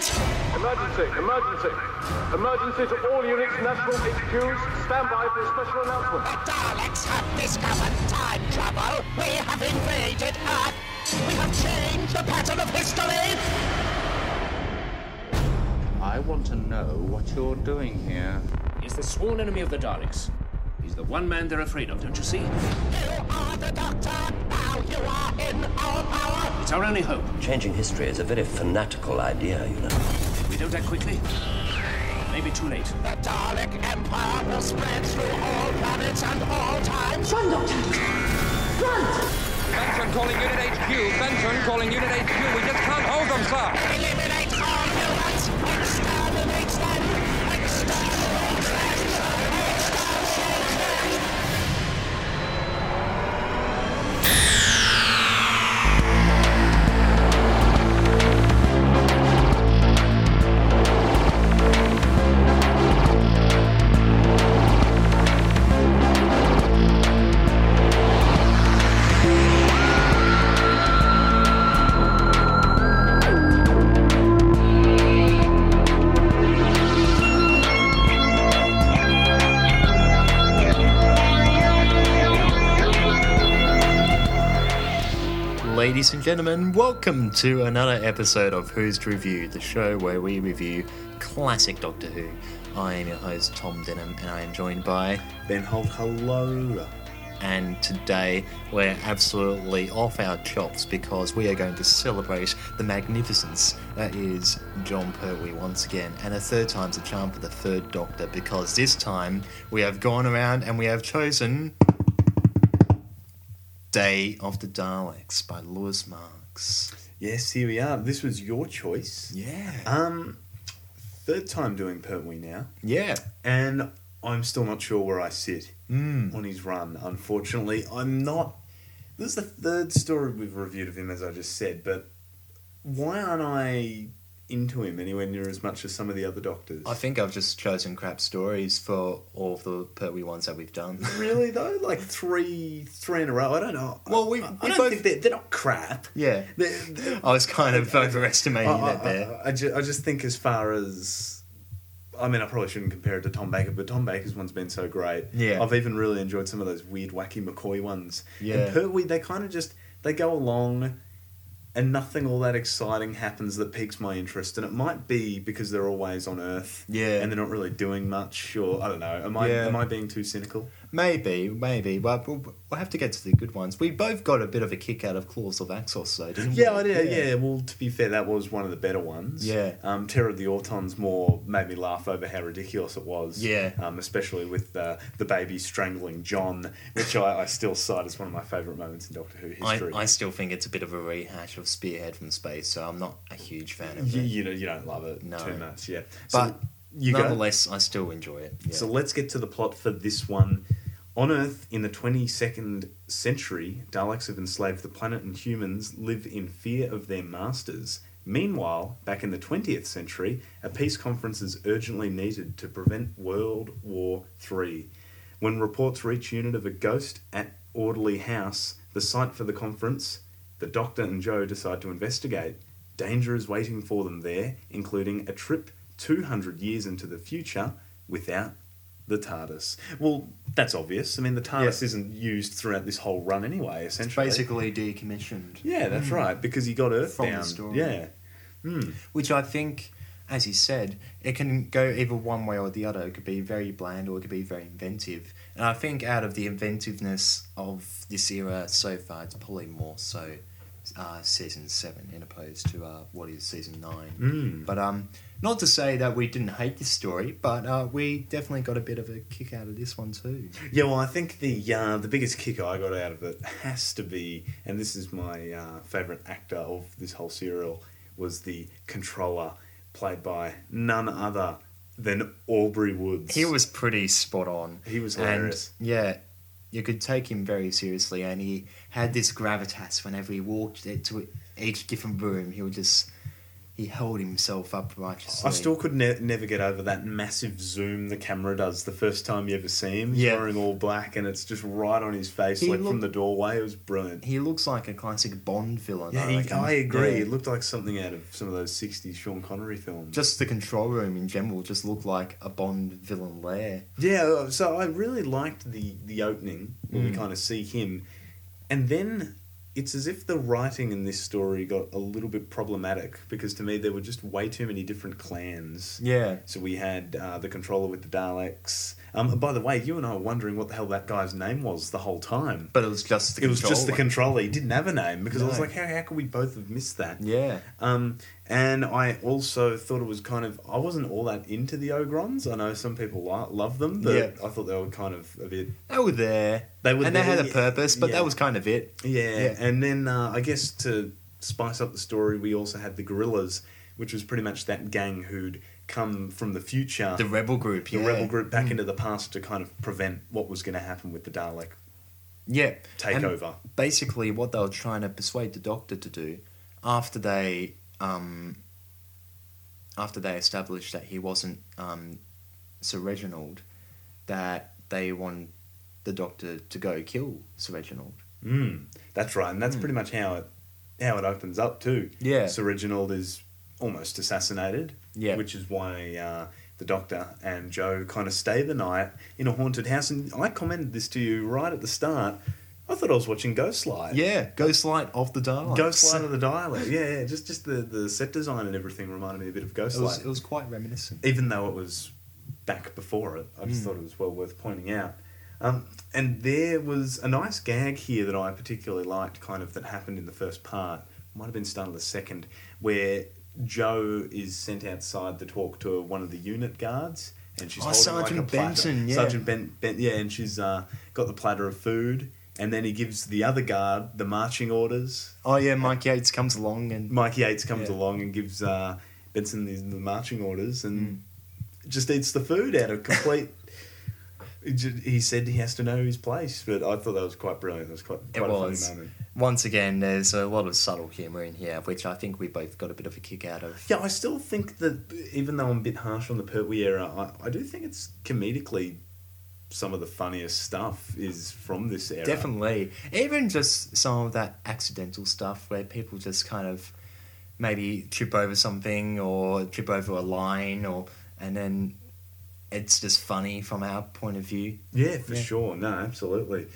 Emergency, emergency. Emergency to all units, national HQs. Stand by for a special announcement. The Daleks have discovered time travel. We have invaded Earth. We have changed the pattern of history. I want to know what you're doing here. He's the sworn enemy of the Daleks. He's the one man they're afraid of, don't you see? You are the Doctor. Now you are in our power. It's our only hope. Changing history is a very fanatical idea, you know. If we don't act quickly, maybe too late. The Dalek Empire will spread through all planets and all times. Run, Doctor! Run! Benson calling Unit HQ. Benson calling Unit HQ. We just can't hold them, sir. Eliminate all humans. Exterminate them. Exterminate them. Ladies and gentlemen, welcome to another episode of Who's Review, the show where we review classic Doctor Who. I am your host, Tom Denham, and I am joined by Ben Holt. Hello. And today we're absolutely off our chops because we are going to celebrate the magnificence that is Jon Pertwee once again, and a third time's a charm for the third Doctor, because this time we have gone around and we have chosen Day of the Daleks by Lewis Marks. Yes, here we are. This was your choice. Yeah. Third time doing Pertwee now. Yeah. And I'm still not sure where I sit on his run, unfortunately. I'm not... This is the third story we've reviewed of him, as I just said, but why aren't I into him anywhere near as much as some of the other Doctors? I think I've just chosen crap stories for all of the Pertwee ones that we've done. Really, though? Like three in a row? I don't know. Well, I don't think they're not crap. Yeah. I was kind of overestimating that there. I just think as far as... I mean, I probably shouldn't compare it to Tom Baker, but Tom Baker's one's been so great. Yeah. I've even really enjoyed some of those weird, wacky McCoy ones. Yeah. And Pertwee, they kind of just... They go along and nothing all that exciting happens that piques my interest. And it might be because they're always on Earth. Yeah. And they're not really doing much, or... I don't know. Am I being too cynical? Maybe. But we'll have to get to the good ones. We both got a bit of a kick out of Claws of Axos, though, didn't we? Yeah, I did. Yeah. Well, to be fair, that was one of the better ones. Yeah. Terror of the Autons more made me laugh over how ridiculous it was. Yeah. Especially with the baby strangling John, which I still cite as one of my favourite moments in Doctor Who history. I still think it's a bit of a rehash of Spearhead from Space, so I'm not a huge fan of it. You don't love it too much, yeah. But so nonetheless, I still enjoy it. Yeah. So let's get to the plot for this one. On Earth, in the 22nd century, Daleks have enslaved the planet and humans live in fear of their masters. Meanwhile, back in the 20th century, a peace conference is urgently needed to prevent World War III. When reports reach unit of a ghost at Audley House, the site for the conference, the Doctor and Joe decide to investigate. Danger is waiting for them there, including a trip 200 years into the future without the TARDIS. Well, that's obvious. I mean, the TARDIS isn't used throughout this whole run anyway, essentially. It's basically decommissioned. Yeah, that's right, because he got Earth from down. The story. Yeah. Which I think, as he said, it can go either one way or the other. It could be very bland or it could be very inventive. And I think out of the inventiveness of this era so far, it's probably more so season 7 in opposed to what is season 9. But not to say that we didn't hate this story, but we definitely got a bit of a kick out of this one too. Yeah, well, I think the biggest kick I got out of it has to be, and this is my favourite actor of this whole serial, was the controller, played by none other than Aubrey Woods. He was pretty spot on. He was hilarious. And, yeah, you could take him very seriously, and he had this gravitas whenever he walked into each different room. He would just he held himself up righteously. I still could never get over that massive zoom the camera does the first time you ever see him. He's wearing all black and it's just right on his face, from the doorway. It was brilliant. He looks like a classic Bond villain. Yeah, I agree. It looked like something out of some of those 60s Sean Connery films. Just the control room in general just looked like a Bond villain lair. Yeah, so I really liked the opening where we kind of see him. And then it's as if the writing in this story got a little bit problematic because to me there were just way too many different clans. Yeah. So we had the controller with the Daleks. By the way, you and I were wondering what the hell that guy's name was the whole time. But it was just the controller. It was just the controller. He didn't have a name because I was like, how could we both have missed that? Yeah. And I also thought it was kind of... I wasn't all that into the Ogrons. I know some people love them, but I thought they were kind of a bit... They were there. They had a purpose, but that was kind of it. Yeah. And then I guess to spice up the story, we also had the Gorillas, which was pretty much that gang who'd come from the future. The rebel group, The rebel group back into the past to kind of prevent what was going to happen with the Dalek takeover. And basically, what they were trying to persuade the Doctor to do after they established that he wasn't Sir Reginald, that they want the Doctor to go kill Sir Reginald. That's right, and that's pretty much how it opens up too. Yeah. Sir Reginald is almost assassinated. Yeah. Which is why the Doctor and Joe kind of stay the night in a haunted house. And I commented this to you right at the start. I thought I was watching Ghostlight. Yeah, Ghostlight of the Daleks. Ghostlight of the Daleks. Yeah. Just the set design and everything reminded me a bit of Ghostlight. It was quite reminiscent. Even though it was back before it, I just thought it was well worth pointing out. And there was a nice gag here that I particularly liked, kind of, that happened in the first part. Might have been started the second, where Joe is sent outside to talk to one of the unit guards, and she's holding Sergeant like a platter. Benson, yeah. Sergeant Ben, yeah, and she's got the platter of food, and then he gives the other guard the marching orders. Oh yeah, Mike Yates comes along and along and gives Benson the marching orders, and just eats the food out of complete. He said he has to know his place, but I thought that was quite brilliant. It was quite a funny moment. Once again, there's a lot of subtle humour in here, which I think we both got a bit of a kick out of. Yeah, I still think that even though I'm a bit harsh on the Pertwee era, I do think it's comedically some of the funniest stuff is from this era. Definitely. Even just some of that accidental stuff where people just kind of maybe trip over something or trip over a line and then it's just funny from our point of view. Yeah, for sure. No, absolutely.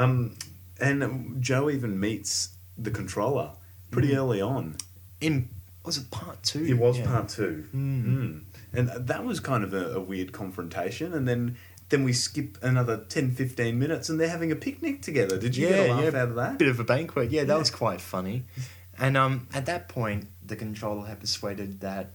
And Joe even meets the controller pretty early on. Was it part 2? It was part 2. And that was kind of a weird confrontation. And then we skip another 10-15 minutes and they're having a picnic together. Did you get a laugh out of that? Bit of a banquet. Yeah, that was quite funny. And at that point, the controller had persuaded that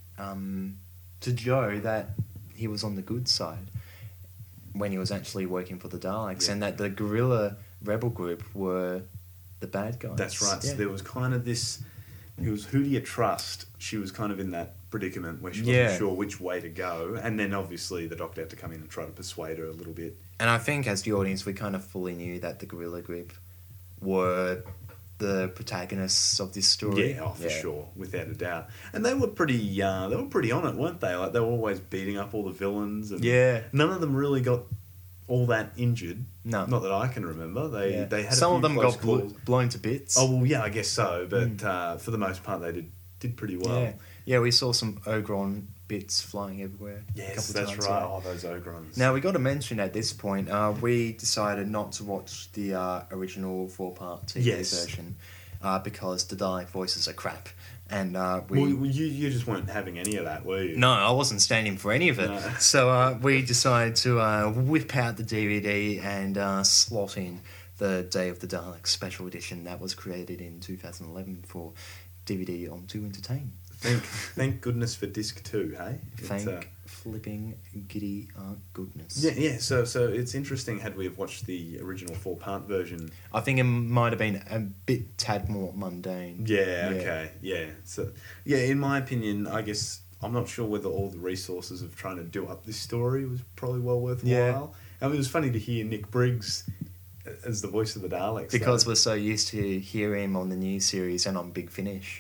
to Joe that he was on the good side when he was actually working for the Daleks, and that the guerrilla rebel group were the bad guys. That's right. Yeah. So there was kind of this... It was who do you trust? She was kind of in that predicament where she wasn't sure which way to go, and then obviously the Doctor had to come in and try to persuade her a little bit. And I think as the audience, we kind of fully knew that the guerrilla group were the protagonists of this story. Yeah, for sure, without a doubt. And they were pretty on it, weren't they? Like they were always beating up all the villains, and none of them really got all that injured. No, not that I can remember. They had some a few of them got blown to bits. Oh well, yeah, I guess so. But for the most part, they did pretty well. Yeah, we saw some Ogron bits flying everywhere. Yes, that's right. Oh, those Ogrons. Now, we got to mention at this point, we decided not to watch the original 4-part TV version because the Dalek voices are crap. And you just weren't having any of that, were you? No, I wasn't standing for any of it. No. So we decided to whip out the DVD and slot in the Day of the Daleks special edition that was created in 2011 for DVD on 2 Entertain. Thank goodness for disc 2, hey? Thank flipping giddy goodness. Yeah. So it's interesting. Had we have watched the original 4-part version, I think it might have been a bit tad more mundane. Yeah. Okay. Yeah. So in my opinion, I guess I'm not sure whether all the resources of trying to do up this story was probably well worthwhile. Yeah. I mean, it was funny to hear Nick Briggs as the voice of the Daleks because we're so used to hearing him on the new series and on Big Finish.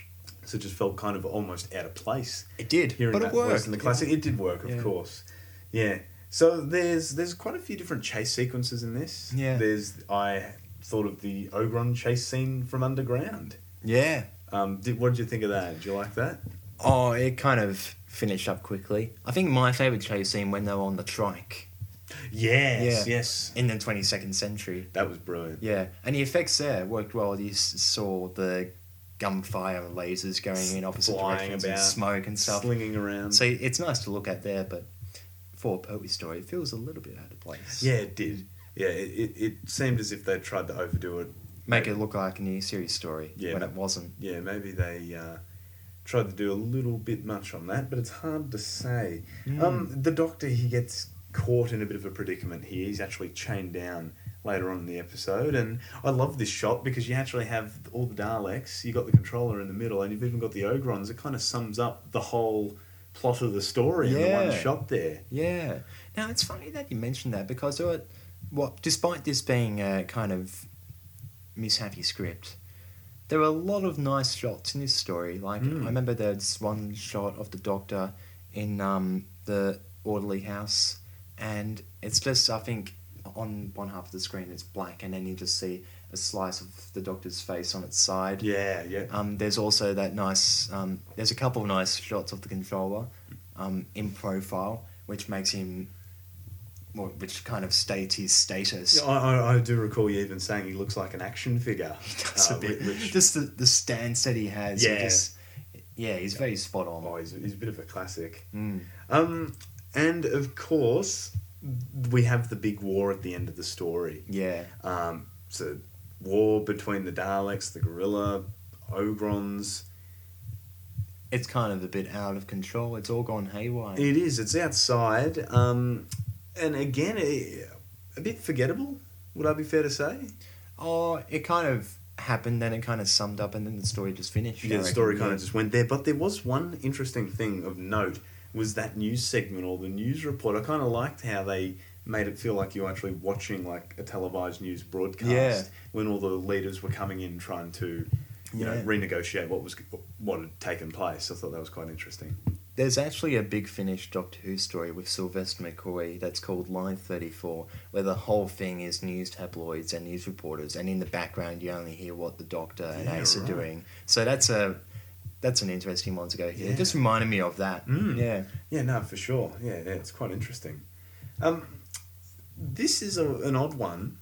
So it just felt kind of almost out of place. It did, Hearing but that it worked. voice in the classic. It did work, of course. Yeah. So there's quite a few different chase sequences in this. Yeah. I thought of the Ogron chase scene from Underground. Yeah. What did you think of that? Did you like that? Oh, it kind of finished up quickly. I think my favourite chase scene when they were on the trike. Yes. In the 22nd century. That was brilliant. Yeah, and the effects there worked well. You saw the gunfire and lasers going in opposite Flying directions about, and smoke and stuff. slinging around. So it's nice to look at there, but for a Pertwee story, it feels a little bit out of place. Yeah, it did. Yeah, it seemed as if they tried to overdo it. Make it look like a new series story Yeah. when it wasn't. Yeah, maybe they tried to do a little bit much on that, but it's hard to say. The Doctor, he gets caught in a bit of a predicament here. He's actually chained down later on in the episode, and I love this shot because you actually have all the Daleks, you got the controller in the middle, and you've even got the Ogrons. It kind of sums up the whole plot of the story in the one shot there. Yeah. Now, it's funny that you mentioned that because despite this being a kind of mishappy script, there were a lot of nice shots in this story. Like, I remember there's one shot of the Doctor in the orderly house, and it's just, I think, on one half of the screen it's black, and then you just see a slice of the Doctor's face on its side. Yeah. There's also that nice... there's a couple of nice shots of the controller in profile, which makes him... which kind of states his status. I do recall you even saying he looks like an action figure. That's a bit... Just the stance that he has. Yeah. He's very spot on. Oh, he's a bit of a classic. And, of course, we have the big war at the end of the story. Yeah. So, war between the Daleks, the Gorilla, Ogrons. It's kind of a bit out of control. It's all gone haywire. It is. It's outside. And again, a bit forgettable, would I be fair to say? Oh, it kind of happened, then it kind of summed up, and then the story just finished. Yeah, the story kind of just went there. But there was one interesting thing of note, was that news segment or the news report. I kind of liked how they made it feel like you were actually watching like a televised news broadcast when all the leaders were coming in trying to renegotiate what had taken place. I thought that was quite interesting. There's actually a big Finnish Doctor Who story with Sylvester McCoy that's called Line 34, where the whole thing is news tabloids and news reporters, and in the background you only hear what the Doctor and Ace are doing. So that's an interesting one to go here. It just reminded me of that. Yeah, no, for sure. Yeah, it's quite interesting. This is an odd one.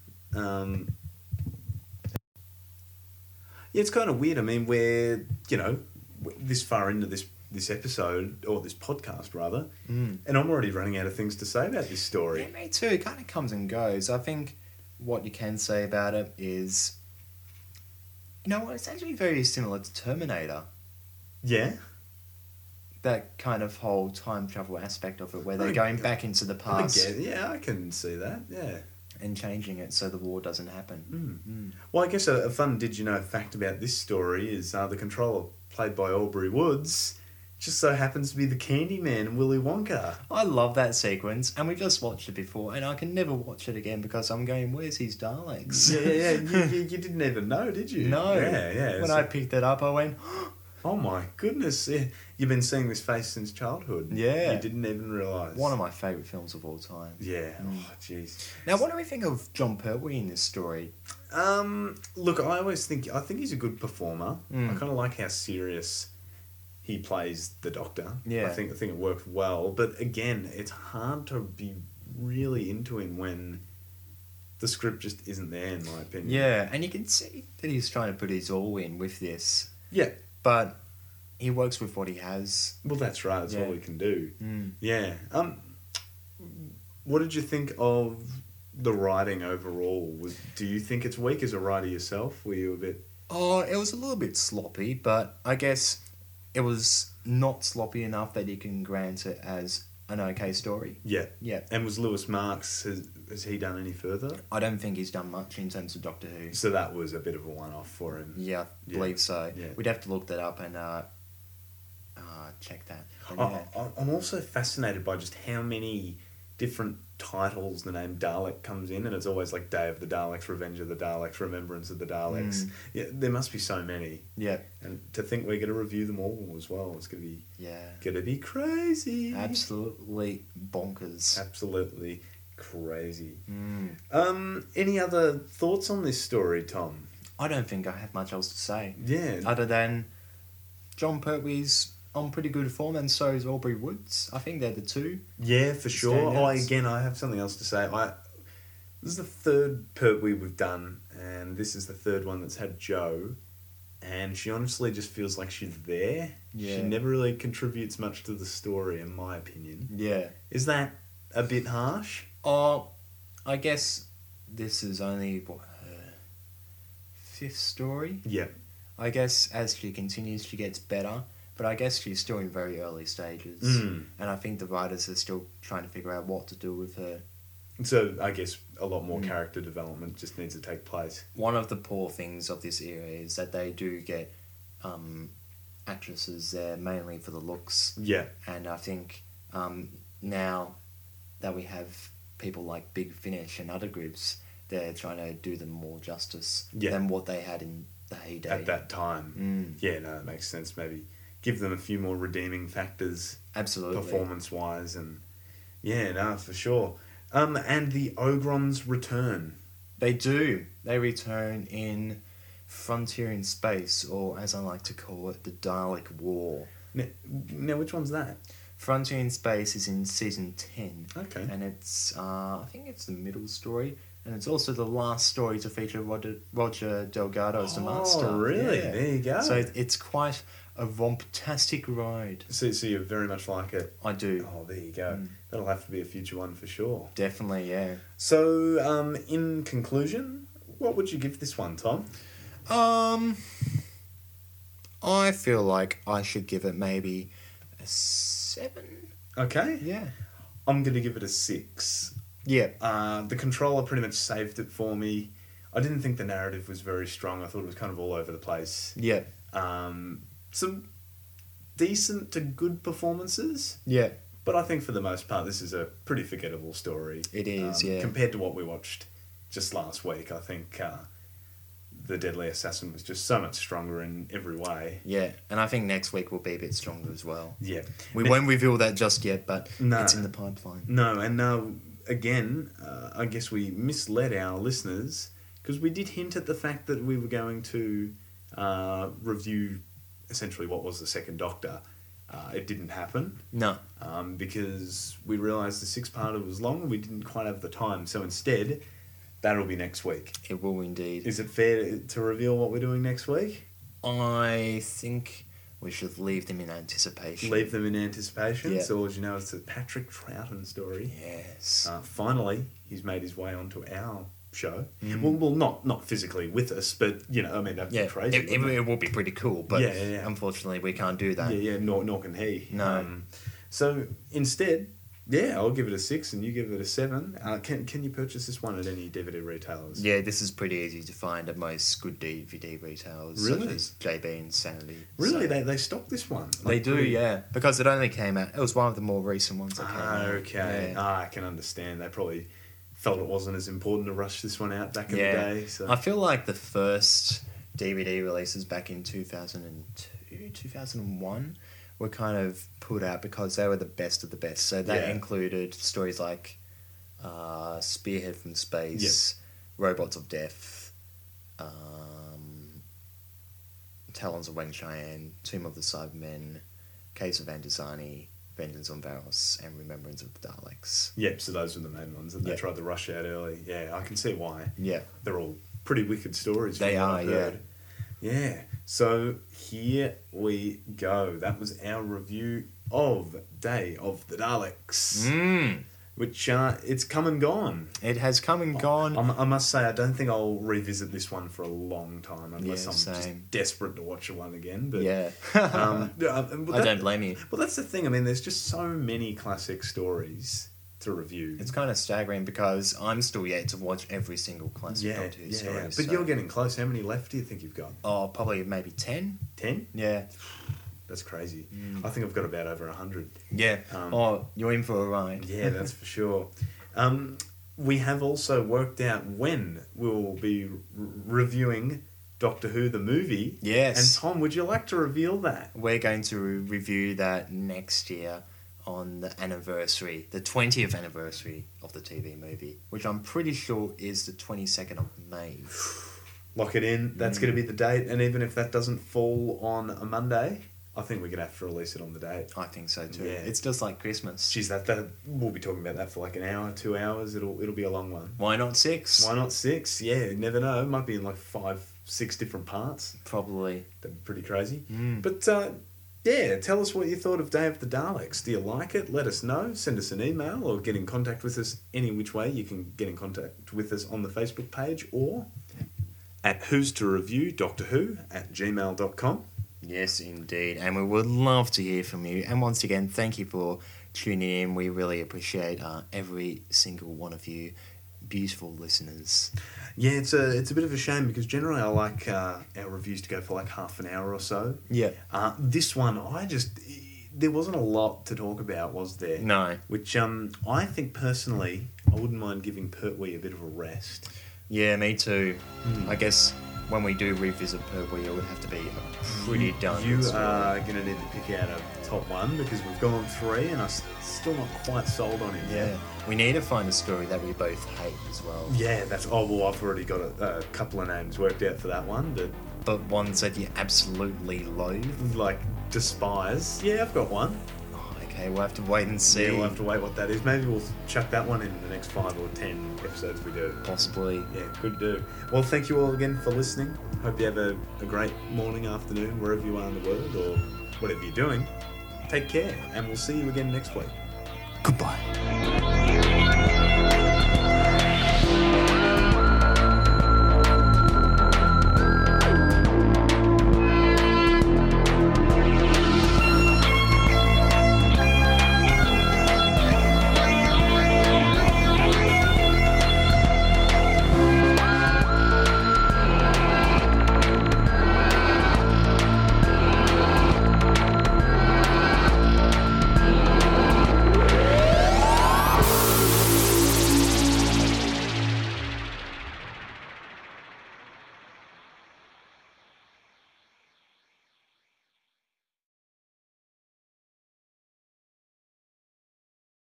It's kind of weird. I mean, we're, this far into this episode, or this podcast rather, and I'm already running out of things to say about this story. Yeah, me too. It kind of comes and goes. I think what you can say about it is, it's actually very similar to Terminator. Yeah? That kind of whole time travel aspect of it, where they're going back into the past. I can see that, yeah. And changing it so the war doesn't happen. Well, I guess a fun did-you-know fact about this story is the controller, played by Aubrey Woods, just so happens to be the Candyman, Willy Wonka. I love that sequence, and we just watched it before, and I can never watch it again because I'm going, where's his Daleks? Yeah. You didn't even know, did you? No. Yeah. When I picked it up, I went... Oh my goodness, yeah. You've been seeing this face since childhood. Yeah. You didn't even realise. One of my favourite films of all time. Yeah, oh jeez. Now, what do we think of John Pertwee in this story? Look, I think he's a good performer. I kind of like how serious he plays the Doctor. Yeah. I think it worked well, but again, it's hard to be really into him when the script just isn't there, in my opinion. Yeah, and you can see that he's trying to put his all in with this. Yeah. But he works with what he has. Well, that's right. That's all we can do. Yeah. What did you think of the writing overall? Do you think it's weak as a writer yourself? Were you a bit... Oh, it was a little bit sloppy, but I guess it was not sloppy enough that you can grant it as an okay story. Yeah. Yeah. And was Lewis Marks, has he done any further? I don't think he's done much in terms of Doctor Who. So that was a bit of a one-off for him. Yeah, I believe so. Yeah. We'd have to look that up and check that. But, I'm also fascinated by just how many different titles the name Dalek comes in, and it's always like Day of the Daleks, Revenge of the Daleks, Remembrance of the Daleks. Yeah, there must be so many. Yeah. And to think we're going to review them all as well, it's going to be crazy. Absolutely bonkers. Absolutely crazy. Any other thoughts on this story, Tom? I don't think I have much else to say. Yeah. Other than John Pertwee's on pretty good form, and so is Aubrey Woods. I think they're the two. Yeah, for sure. standouts. I have something else to say. This is the third Pertwee we've done, and this is the third one that's had Jo, and she honestly just feels like she's there. Yeah. She never really contributes much to the story, in my opinion. Yeah. Is that a bit harsh? I guess this is only her fifth story. Yeah. I guess as she continues, she gets better, but I guess she's still in very early stages, and I think the writers are still trying to figure out what to do with her. So I guess a lot more character development just needs to take place. One of the poor things of this era is that they do get actresses there mainly for the looks. Yeah. And I think now that we have people like Big Finish and other groups, they're trying to do them more justice than what they had in the heyday. At that time. Yeah, no, that makes sense. Maybe give them a few more redeeming factors. Absolutely. Performance-wise. And yeah, no, for sure. And the Ogrons return. They do. They return in Frontier in Space, or as I like to call it, the Dalek War. Now which one's that? Frontier in Space is in season 10. Okay. And it's, I think it's the middle story. And it's also the last story to feature Roger Delgado as the Master. Oh, really? Yeah. There you go. So it's quite a romptastic ride. So you very much like it? I do. Oh, there you go. That'll have to be a future one for sure. Definitely, yeah. So, in conclusion, what would you give this one, Tom? I feel like I should give it maybe a 7. Okay. Yeah. I'm going to give it a 6. Yeah. The controller pretty much saved it for me. I didn't think the narrative was very strong. I thought it was kind of all over the place. Yeah. Some decent to good performances. Yeah. But I think for the most part, this is a pretty forgettable story. It is, yeah. Compared to what we watched just last week, I think The Deadly Assassin was just so much stronger in every way. Yeah, and I think next week will be a bit stronger as well. Yeah. We won't reveal that just yet, but it's in the pipeline. No, and again, I guess we misled our listeners because we did hint at the fact that we were going to review essentially what was the Second Doctor. It didn't happen. No. Because we realised the 6-parter was long and we didn't quite have the time. So instead, that'll be next week. It will indeed. Is it fair to reveal what we're doing next week? I think we should leave them in anticipation. Leave them in anticipation? Yeah. So as you know, it's the Patrick Troughton story. Yes. Finally, he's made his way onto our show. Well, not physically with us, but, you know, I mean, that'd be crazy. It would be pretty cool, but yeah. unfortunately we can't do that. Yeah, nor can he. No. So instead, yeah, I'll give it a 6 and you give it a 7. Can you purchase this one at any DVD retailers? Yeah, this is pretty easy to find at most good DVD retailers, Really? such as JB and Sanity. Really? So They stock this one? they do, yeah. Because it only came out. It was one of the more recent ones that came out. Okay. Yeah. I can understand. They probably felt it wasn't as important to rush this one out back in the day. So. I feel like the first DVD releases back in 2002, 2001 were kind of put out because they were the best of the best. So that included stories like Spearhead from Space, Robots of Death, Talons of Weng Cheyenne, Tomb of the Cybermen, Case of Andizani, Vengeance on Varos, and Remembrance of the Daleks. Yep, so those were the main ones that they tried to rush out early. Yeah, I can see why. Yeah. They're all pretty wicked stories. They from what are, I've heard. Yeah. So here we go. That was our review of Day of the Daleks. Which, it's come and gone. It has come and gone. I must say, I don't think I'll revisit this one for a long time unless I'm same. just desperate to watch one again. But, Yeah. I I don't blame you. Well, that's the thing. I mean, there's just so many classic stories to review. It's kind of staggering because I'm still yet to watch every single classic Doctor Who story. But you're getting close. How many left do you think you've got? Oh, probably maybe 10. 10? Yeah. That's crazy. I think I've got about over 100. Yeah. You're in for a ride. Yeah, that's for sure. We have also worked out when we'll be reviewing Doctor Who the movie. Yes. And Tom, would you like to reveal that? We're going to review that next year on the anniversary, the 20th anniversary of the TV movie, which I'm pretty sure is the 22nd of May. Lock it in. That's going to be the date. And even if that doesn't fall on a Monday, I think we're going to have to release it on the date. I think so too. Yeah. It's just like Christmas. Jeez, that we'll be talking about that for like an hour, 2 hours. It'll be a long one. Why not 6? Why not 6? Yeah, you never know. It might be in like 5, 6 different parts. Probably. That'd be pretty crazy. But yeah, tell us what you thought of Day of the Daleks. Do you like it? Let us know. Send us an email or get in contact with us any which way. You can get in contact with us on the Facebook page or at who's to review Doctor Who at gmail.com. Yes, indeed. And we would love to hear from you. And once again, thank you for tuning in. We really appreciate every single one of you beautiful listeners. Yeah, it's a bit of a shame because generally I like our reviews to go for like half an hour or so. Yeah. This one, there wasn't a lot to talk about, was there? No. Which I think personally, I wouldn't mind giving Pertwee a bit of a rest. Yeah, me too. I guess when we do revisit Pertwee, it would have to be a pretty done. You are going to need to pick out a top one because we've gone 3 and I'm still not quite sold on him yet. We need to find a story that we both hate as well. Yeah, I've already got a couple of names worked out for that one, but ones that you absolutely loathe, like despise. Yeah, I've got one. Okay, we'll have to wait and see. Yeah, we'll have to wait what that is. Maybe we'll chuck that one in the next 5 or 10 episodes we do. Possibly. Yeah, could do. Well, thank you all again for listening. Hope you have a great morning, afternoon, wherever you are in the world, or whatever you're doing. Take care, and we'll see you again next week. Goodbye.